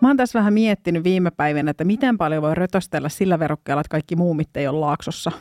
Mä oon tässä vähän miettinyt viime päivinä, että miten paljon voi rötöstellä sillä verukkeella, että kaikki muumit ei ole Laaksossa.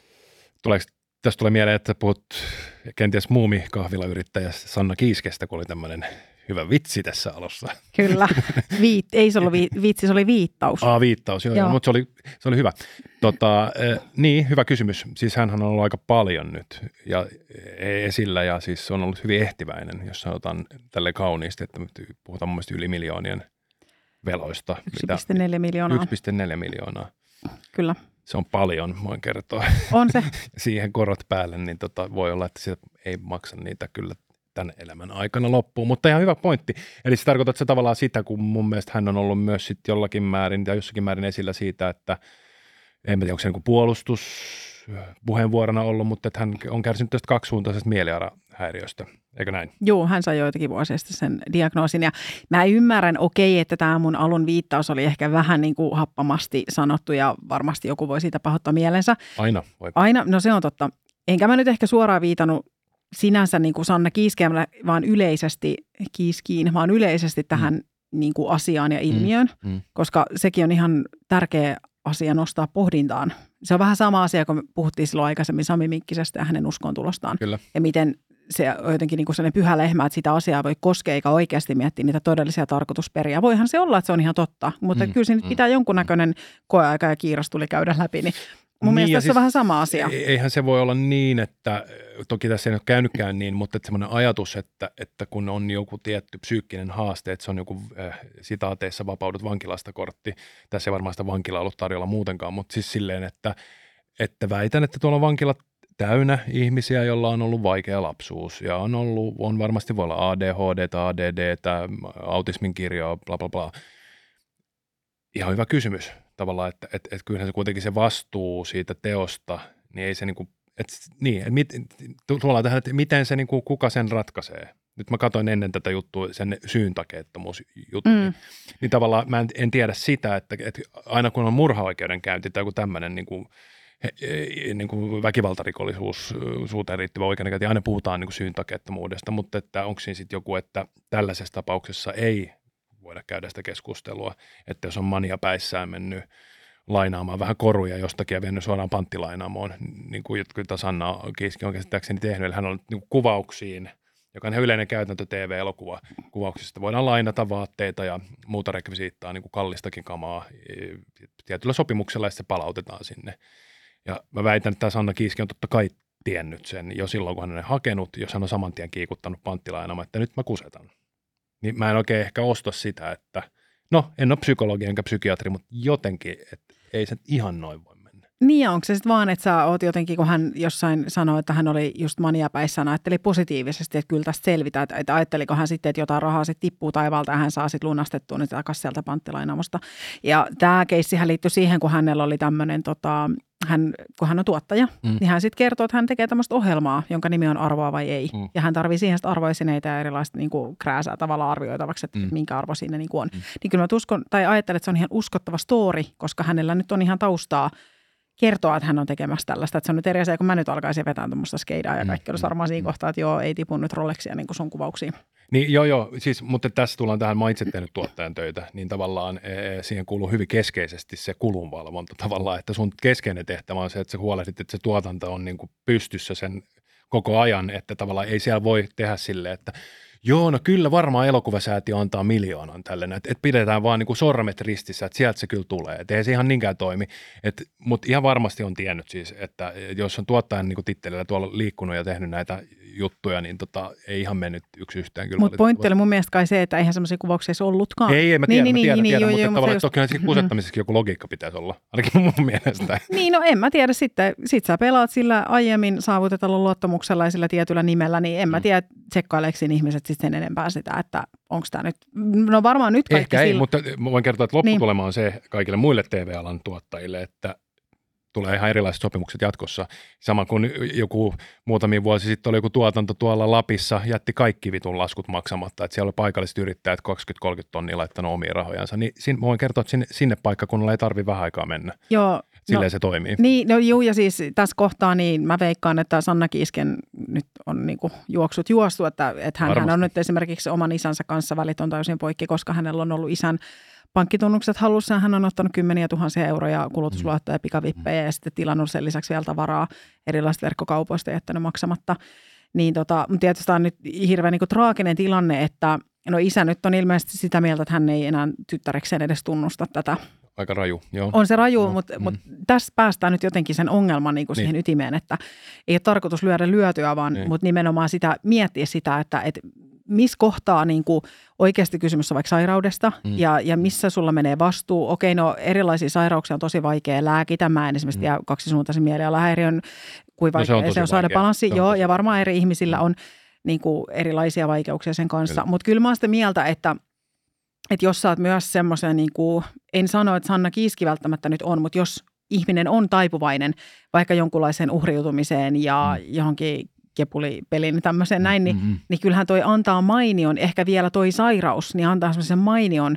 Tästä tulee mieleen, että puhut kenties muumikahvilayrittäjä Sanna Kiiskestä, kun oli tämmöinen hyvä vitsi tässä alussa. Kyllä. Ei se ollut vitsi, se oli viittaus. Viittaus, joo. Mutta se oli hyvä. Niin, hyvä kysymys. Siis hänhän on ollut aika paljon nyt ja esillä ja siis on ollut hyvin ehtiväinen, jos sanotaan tälleen kauniisti, että puhutaan mun mielestä yli miljoonien veloista. 1,4 miljoonaa. 1,4 miljoonaa. Kyllä. Se on paljon, voin kertoa. On se. Siihen korot päälle, niin voi olla, että sitä ei maksa niitä kyllä tämän elämän aikana loppuun. Mutta ihan hyvä pointti. Eli se tarkoittaa se tavallaan sitä, kun mun mielestä hän on ollut myös sit jollakin määrin tai jossakin määrin esillä siitä, että en tiedä, onko se niin puolustus puheenvuorona ollut, mutta että hän on kärsinyt tästä kaksisuuntaisesta mielialahäiriöstä. Eikö näin? Joo, hän sai joitakin vuosia sitten sen diagnoosin ja mä ymmärrän, että tämä mun alun viittaus oli ehkä vähän niin kuin happamasti sanottu ja varmasti joku voi siitä pahoittaa mielensä. Aina voi. Aina, no se on totta. Enkä mä nyt ehkä suoraan viitannut sinänsä niin kuin Sanna Kiiskeämällä, vaan yleisesti tähän niin kuin asiaan ja ilmiöön, koska sekin on ihan tärkeä asia nostaa pohdintaan. Se on vähän sama asia, kun me puhuttiin silloin aikaisemmin Sami Minkkisestä ja hänen uskontulostaan. Kyllä. Ja miten se on jotenkin niin kuin sellainen pyhä lehmä, että sitä asiaa voi koskea eikä oikeasti miettiä niitä todellisia tarkoitusperiä. Voihan se olla, että se on ihan totta, mutta kyllä siinä pitää jonkunnäköinen koeaika ja kiiros tuli käydä läpi. Niin mun mielestä tässä on vähän sama asia. Eihän se voi olla niin, että toki tässä ei ole käynytkään niin, mutta että semmoinen ajatus, että kun on joku tietty psyykkinen haaste, että se on joku sitaateissa vapaudut vankilasta kortti. Tässä ei varmaan sitä vankilaa ollut tarjolla muutenkaan, mutta siis silleen, että väitän, että tuolla on vankilat täynnä ihmisiä, joilla on ollut vaikea lapsuus ja on varmasti voi olla ADHD, ADD, autismin kirjoa, bla bla bla. Ihan hyvä kysymys tavallaan, että kyllähän se kuitenkin se vastuu siitä teosta, niin ei se tullaan tähän, että miten se kuka sen ratkaisee. Nyt mä katsoin ennen tätä juttua sen syyntakeettomuusjuttu, niin tavallaan mä en tiedä sitä, että aina kun on murhaoikeudenkäynti tai joku tämmöinen niin kuin väkivaltarikollisuuteen riittävä oikeudenkäynti, aina puhutaan niin kuin syyntakeettomuudesta, mutta että onko siinä sitten joku, että tällaisessa tapauksessa ei voida käydä sitä keskustelua, että jos on mania päissään mennyt lainaamaan vähän koruja jostakin ja vienyt suoraan panttilainaamoon, niin kuin Sanna Kiiski on käsittääkseni tehnyt, eli hän on niin kuvauksiin, joka on ihan yleinen käytäntö TV-elokuva. Kuvauksista voidaan lainata vaatteita ja muuta rekvisiittaa, niin kuin kallistakin kamaa tietyllä sopimuksella, ja se palautetaan sinne. Ja mä väitän, että tämä Sanna Kiiski on totta kai tiennyt sen jo silloin, kun hän on hakenut, jos hän on saman tien kiikuttanut panttilainaamaan, että nyt mä kusetan. Niin mä en oikein ehkä osta sitä, että en ole psykologi enkä psykiatri, mutta jotenkin, että ei se ihan noin voi mennä. Niin ja onko se sitten vaan, että sä oot jotenkin, kun hän jossain sanoi, että hän oli just maniapäissään, ajatteli positiivisesti, että kyllä tästä selvitään, että ajatteliko hän sitten, että jotain rahaa sitten tippuu taivaalta ja hän saa sitten lunastettua nyt takaisin sieltä panttilainaamosta. Ja tämä keissihän liittyi siihen, kun hänellä oli tämmöinen, kun hän on tuottaja, niin hän sitten kertoo, että hän tekee tämmöistä ohjelmaa, jonka nimi on Arvoa vai ei. Ja hän tarvii siihen sitten arvoesineitä ja erilaista niin kuin krääsää tavallaan arvioitavaksi, että minkä arvo siinä niin kuin on. Niin kyllä mä uskon, tai ajattelen, että se on ihan uskottava story, koska hänellä nyt on ihan taustaa kertoa, että hän on tekemässä tällaista. Että se on nyt eri asia, kun mä nyt alkaisin vetää tuommoista skeidaa ja kaikki olisi varmaan siinä kohtaa, että joo, ei tipu nyt Rolexia niin kuin sun kuvauksiin. Niin joo, siis, mutta tässä tullaan tähän, mä itse tehnyt tuottajan töitä, niin tavallaan siihen kuuluu hyvin keskeisesti se kulunvalvonta tavallaan, että sun keskeinen tehtävä on se, että sä huolehdit, että se tuotanto on niin kuin pystyssä sen koko ajan, että tavallaan ei siellä voi tehdä silleen, että joo, no kyllä varmaan elokuvasäätiö antaa 1 000 000 tälle, että pidetään vaan niin kuin sormet ristissä, että sieltä se kyllä tulee, että ei se ihan niinkään toimi, mutta ihan varmasti on tiennyt siis, että jos on tuottajan niin kuin tittelillä tuolla liikkunut ja tehnyt näitä juttuja, niin ei ihan mennyt yksi yhteen kyllä. Mutta pointti oli mun mielestä kai se, että eihän semmoisia kuvauksia edes ollutkaan. Ei, mä tiedän, mutta tavallaan tokihan siinä kusettamisessakin joku logiikka pitäisi olla, ainakin mun mielestä. Niin, no en mä tiedä sitten. Sitten sä pelaat sillä aiemmin saavutetulla luottamuksella ja sillä tietyllä nimellä, niin en mä tiedä, tsekkaileeko siinä ihmiset sitten sen enempää sitä, että onko tämä nyt, no varmaan nyt kaikki ehkä ei, mutta voin kertoa, että lopputulema on se kaikille muille TV-alan tuottajille, että tulee ihan erilaiset sopimukset jatkossa. Sama kuin joku muutamia vuosi sitten oli joku tuotanto tuolla Lapissa, jätti kaikki vitun laskut maksamatta, että siellä oli paikalliset yrittäjät 20-30 tonnia laittanut omia rahojansa, niin voin kertoa, että sinne paikkakunnalla ei tarvitse vähän aikaa mennä. Joo. Silleen se toimii. Niin, no juu, ja siis tässä kohtaa niin mä veikkaan, että Sanna Kiisken nyt on niinku juoksut juostu, että hän on nyt esimerkiksi oman isänsä kanssa välit on täysin poikki, koska hänellä on ollut isän pankkitunnukset hallussaan. Hän on ottanut 10 000 euroja kulutusluottoja ja pikavippejä ja sitten tilannut sen lisäksi vielä tavaraa erilaisista verkkokaupoista ja jättänyt maksamatta. Niin tietysti tämä on nyt hirveän niin kuin traaginen tilanne, että no isä nyt on ilmeisesti sitä mieltä, että hän ei enää tyttärekseen edes tunnusta tätä. Aika raju, joo. On se raju, mutta tässä päästään nyt jotenkin sen ongelman niin kuin siihen ytimeen, että ei ole tarkoitus lyödä lyötyä, vaan mutta nimenomaan miettiä sitä, että missä kohtaa niin kuin oikeasti kysymys on vaikka sairaudesta ja missä sulla menee vastuu. Okei, no erilaisia sairauksia on tosi vaikea lääkitä. Mä en esimerkiksi tiedä kaksisuuntaisen mielialahäiriön, kuin vaikka se on saada balanssi. Joo, ja varmaan eri ihmisillä on niin kuin erilaisia vaikeuksia sen kanssa. Mutta kyllä mä oon sitä mieltä, että jos sä oot myös semmoisen, niin kuin, en sano, että Sanna Kiiski välttämättä nyt on, mutta jos ihminen on taipuvainen vaikka jonkunlaiseen uhriutumiseen ja johonkin kepulipeliin ja tämmöiseen näin, niin kyllähän toi antaa mainion, ehkä vielä toi sairaus, niin antaa semmoisen mainion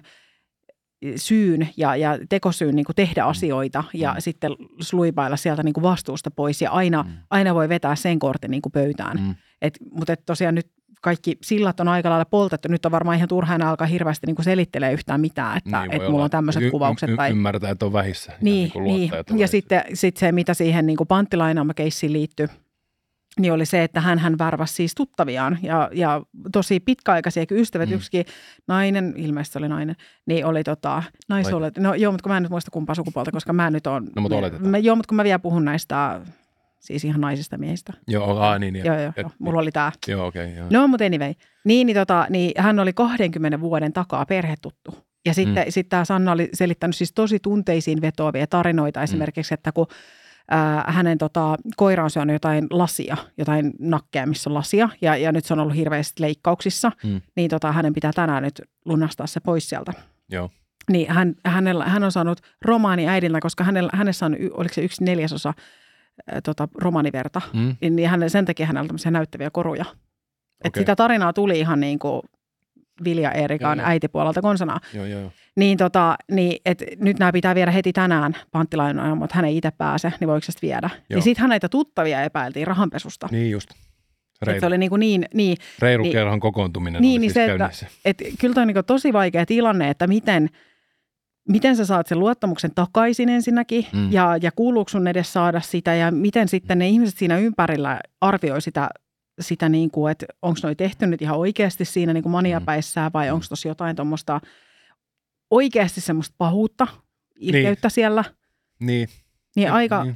syyn ja tekosyyn niin kuin tehdä asioita ja sitten sluipailla sieltä niin kuin vastuusta pois ja aina voi vetää sen kortin niin kuin pöytään. Mutta tosiaan nyt kaikki sillat on aika lailla poltettu. Nyt on varmaan ihan turha enää alkaa hirveästi niin kuin selittelee yhtään mitään, että mulla on tämmöiset kuvaukset. Ymmärtää, että on vähissä. Niin. Ja sitten se, mitä siihen niin kuin panttilainaama-keissiin liittyy, niin oli se, että hän värväsi siis tuttaviaan ja tosi pitkäaikaisia ystävät. Yksikin nainen, ilmeisesti oli nainen, niin oli naisolet. No joo, mutta kun mä en nyt muista kumpaa sukupuolta, koska mä nyt on. No mutta oletetaan. Joo, mutta kun mä vielä puhun näistä siis ihan naisista miehistä. Joo, niin. Joo. Mulla oli tää. Joo, okei. No, mutta anyway. Niin hän oli 20 vuoden takaa perhetuttu. Ja sitten tämä Sanna oli selittänyt siis tosi tunteisiin vetoavia tarinoita esimerkiksi, että kun hänen koira on syönyt jotain lasia, jotain nakkeja, missä on lasia, ja nyt se on ollut hirveästi leikkauksissa, niin hänen pitää tänään nyt lunastaa se pois sieltä. Joo. Niin hän on saanut romaani äidiltä, koska hänessä on, oliko se 1/4 romaniverta, niin sen takia hänellä on tämmöisiä näyttäviä koruja. Okay. Että sitä tarinaa tuli ihan niin kuin Vilja Eerikan äitipuolelta konsanaan. Joo. Niin, että nyt nämä pitää viedä heti tänään panttilainoja, mutta hän ei itse pääse, niin voiko sitä viedä? Joo. Niin sitten näitä tuttavia epäiltiin rahanpesusta. Niin just. Se oli niin. Reilukerhon kokoontuminen niin, oli siis se, käynnissä. Että kyllä toi on niin tosi vaikea tilanne, että miten sä saat sen luottamuksen takaisin ensinnäkin ja kuuluuko sun edes saada sitä ja miten sitten ne ihmiset siinä ympärillä arvioi sitä niin kuin, että onko noi tehty nyt ihan oikeasti siinä niin kuin maniapäissään vai onko tuossa jotain tuommoista oikeasti semmoista pahuutta, ilkeyttä siellä. Niin, aika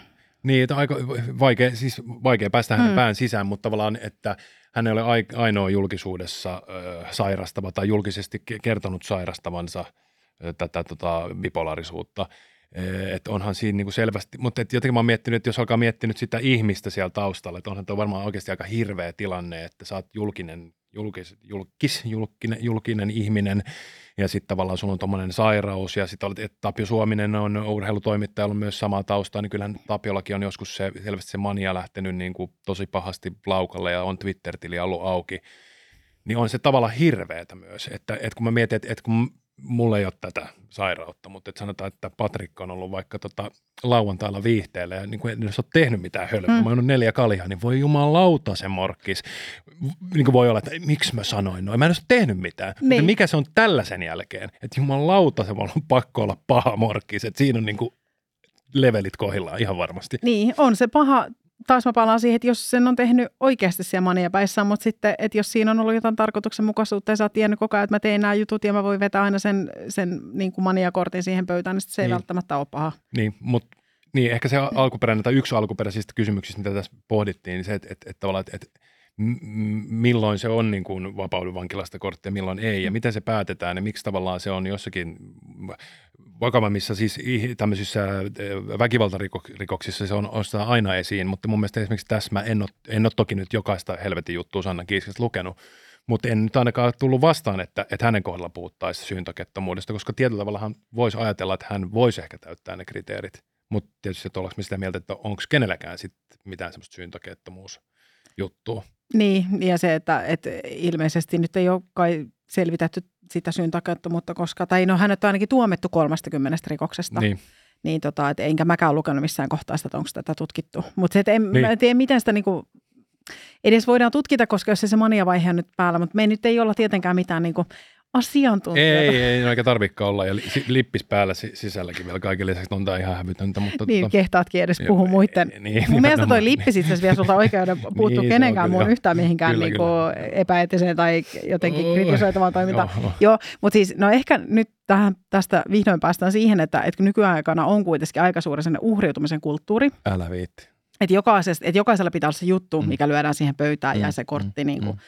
vaikea päästä hänen pään sisään, mutta tavallaan, että hän ei ole ainoa julkisuudessa sairastava tai julkisesti kertonut sairastavansa tätä bipolaarisuutta. Että onhan siinä niin kuin selvästi, mutta jotenkin mä oon miettinyt, että jos alkaa miettiä nyt sitä ihmistä siellä taustalla, että onhan tuo varmaan oikeasti aika hirveä tilanne, että sä oot julkinen ihminen ja sitten tavallaan sulla on tommoinen sairaus ja sitten että Tapio Suominen on urheilutoimittaja ollut myös samaa taustaa, niin kyllähän Tapiollakin on joskus selvästi se mania lähtenyt niin kuin tosi pahasti laukalle ja on Twitter-tili ollut auki, niin on se tavallaan hirveätä myös, että kun mä mietin, että kun mulla ei ole tätä sairautta, mutta että sanotaan, että Patrick on ollut vaikka lauantailla viihteellä ja niin kuin en ole tehnyt mitään hölmöä. Mä oon ollut 4 kaljaa, niin voi jumalauta se morkkis. Niin kuin voi olla, että miksi mä sanoin noin. Mä en ole tehnyt mitään. Niin. Mutta mikä se on tällä sen jälkeen? Että jumalauta se on pakko olla paha morkkis. Että siinä on niin kuin levelit kohdillaan ihan varmasti. Niin, on se paha. Taas mä palaan siihen, että jos sen on tehnyt oikeasti siellä maniapäissään, mutta sitten, että jos siinä on ollut jotain tarkoituksenmukaisuutta ja sä oot tiennyt koko ajan, että mä teen nämä jutut ja mä voin vetää aina sen niin kuin maniakortin siihen pöytään, niin se ei välttämättä ole paha. Niin, mutta ehkä se alkuperäinen tai yksi alkuperäisistä kysymyksistä, mitä tässä pohdittiin, niin se, että tavallaan, että milloin se on niin kuin vapaudun vankilasta kortti ja milloin ei ja miten se päätetään ja miksi tavallaan se on jossakin vakavammissa siis tämmöisissä väkivaltarikoksissa se on aina esiin, mutta mun mielestä esimerkiksi tässä mä en ole toki nyt jokaista helvetin juttua Sanna Kiiskistä lukenut, mutta en nyt ainakaan tullut vastaan, että hänen kohdalla puhuttaisiin syyntakettomuudesta, koska tietyllä tavalla hän voisi ajatella, että hän voisi ehkä täyttää ne kriteerit, mutta tietysti että ollaanko me sitä mieltä, että onko kenelläkään sitten mitään semmoista syyntakettomuusjuttua. Niin, ja se, että ilmeisesti nyt ei ole kai selvitetty sitä syyntakettomuutta, koska, tai no hänet on ainakin tuomittu 30 rikoksesta. Niin. Niin että enkä mäkään lukenut missään kohtaa sitä, että onko tätä tutkittu. Mutta mä en tiedä, miten sitä niinku edes voidaan tutkita, koska jos se mania-vaihe on nyt päällä, mutta me nyt ei olla tietenkään mitään niinku asiantuntijoita. Ei oikein tarvikaan olla. Ja lippis päällä sisälläkin vielä kaiken lisäksi on tämä ihan hävytöntä. Mutta niin, kehtaatkin edes puhua muiden. Niin, mun mielestä toi lippis itse asiassa vie sulta oikeuden puuttua niin, kenenkään muun yhtään mihinkään niin epäeettiseen tai jotenkin kritisoitavaan toimintaan. Joo, mutta siis no ehkä nyt tästä vihdoin päästään siihen, että nykyaikana on kuitenkin aika suuri uhriutumisen kulttuuri. Älä viitti. Että jokaisella pitää olla se juttu, mikä lyödään siihen pöytään ja se kortti.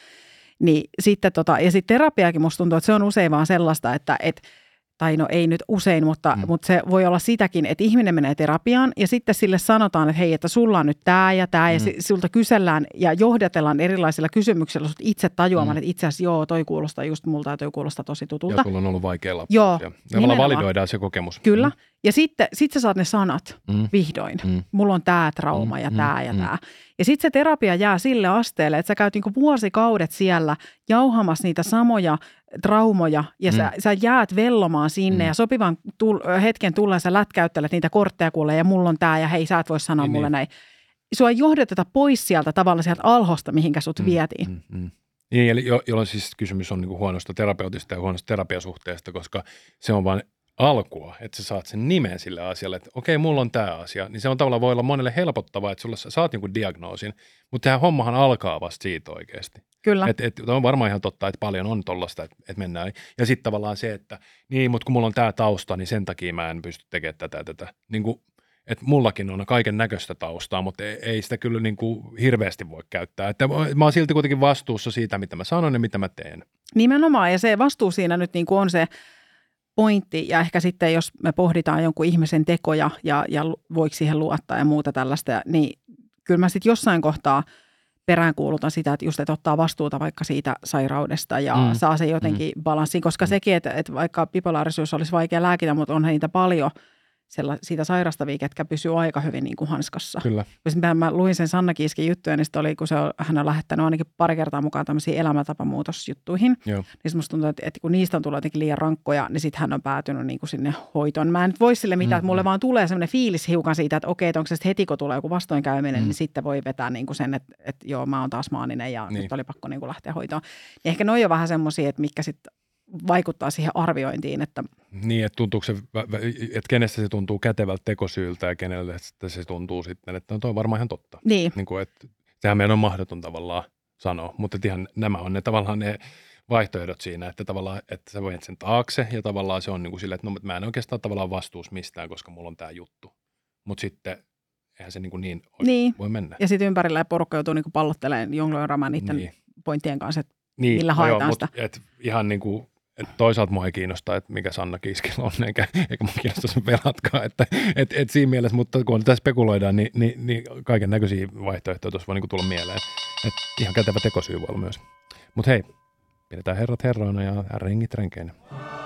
Niin sitten ja sitten terapiakin musta tuntuu, että se on usein vaan sellaista, että tai no ei nyt usein, mutta se voi olla sitäkin, että ihminen menee terapiaan ja sitten sille sanotaan, että hei, että sulla on nyt tämä ja sulta kysellään ja johdatellaan erilaisilla kysymyksillä sut itse tajuamaan, että itse asiassa joo, toi kuulostaa just multa ja toi kuulostaa tosi tutulta. Ja sulla on ollut vaikea lapsi. Joo. Ja validoidaan se kokemus. Kyllä. Ja sitten sä saat ne sanat vihdoin. Mulla on tämä trauma ja tämä ja tämä. Ja sitten se terapia jää sille asteelle, että sä käyt niinku vuosikaudet siellä jauhamassa niitä samoja traumoja ja sä jäät vellomaan sinne ja sopivan hetken tulleen sä lätkäyttelet niitä kortteja kuulee ja mulla on tämä ja hei sä et voi sanoa mulle näin. Sua ei johdeteta pois sieltä tavallaan sieltä alhosta, mihinkä sut vietiin. Niin, eli jolloin siis kysymys on niinku huonosta terapeutista ja huonosta terapiasuhteesta, koska se on vain alkua, että sä saat sen nimen sille asialle, että okei, mulla on tämä asia, niin se on tavallaan voi olla monelle helpottavaa, että sulla saat jonkun diagnoosin, mutta tämä hommahan alkaa vasta siitä oikeasti. Kyllä. On varmaan ihan totta, että paljon on tollaista, että mennään. Ja sitten tavallaan se, että niin, mutta kun mulla on tämä tausta, niin sen takia mä en pysty tekemään tätä. Niin kuin, että mullakin on kaiken näköistä taustaa, mutta ei sitä kyllä niin kuin hirveästi voi käyttää. Että mä oon silti kuitenkin vastuussa siitä, mitä mä sanon ja mitä mä teen. Nimenomaan, ja se vastuu siinä nyt niin kuin on se pointti, ja ehkä sitten jos me pohditaan jonkun ihmisen tekoja ja voiko siihen luottaa ja muuta tällaista, niin kyllä mä sitten jossain kohtaa peräänkuulutan sitä, että just että ottaa vastuuta vaikka siitä sairaudesta ja saa se jotenkin balanssiin, koska sekin, että vaikka bipolaarisuus olisi vaikea lääkitä, mutta onhan niitä paljon siitä sairastavia, ketkä pysyy aika hyvin niin kuin hanskassa. Kyllä. Mä luin sen Sanna Kiiskin juttuja, niin sitten oli, kun hän on lähettänyt ainakin pari kertaa mukaan tämmöisiin elämäntapamuutosjuttuihin. Joo. Niin musta tuntuu, että kun niistä on tullut jotenkin liian rankkoja, niin sitten hän on päätynyt niin kuin sinne hoitoon. Mä en nyt voi sille mitään, että mulle vaan tulee semmoinen fiilis hiukan siitä, että okei, että onko se heti, kun tulee joku vastoinkäyminen, niin sitten voi vetää niin kuin sen, että joo, mä oon taas maaninen ja nyt oli pakko niin kuin lähteä hoitoon. Niin ehkä noi on vähän semmoisia, että mitkä sitten vaikuttaa siihen arviointiin, että niin, että tuntuuko se, että kenestä se tuntuu kätevältä tekosyyltä ja kenelle se tuntuu sitten, että toi on varmaan ihan totta. Niin. Niin kuin, että sehän meidän on mahdoton tavallaan sanoa, mutta ihan nämä on ne tavallaan ne vaihtoehdot siinä, että tavallaan, että sä voit sen taakse ja tavallaan se on niin kuin silleen, että no, mä en oikeastaan tavallaan vastuus mistään, koska mulla on tämä juttu. Mutta sitten eihän se niin voi mennä. Ja sitten ympärillä porukka joutuu niin pallottelemaan jongloiramaan niiden pointtien kanssa, että millä haetaan sitä. Mutta ihan niin kuin että toisaalta mua ei kiinnosta, että mikä Sanna Kiiskillä on, eikä mua kiinnosta sen pelatkaan. Että siinä mielessä, mutta kun tässä spekuloidaan, niin kaiken näköisiä vaihtoehtoja tuossa voi niin tulla mieleen. Että ihan kätevä tekosyy voi olla myös. Mutta hei, pidetään herrat herroina ja rengit renkeinä.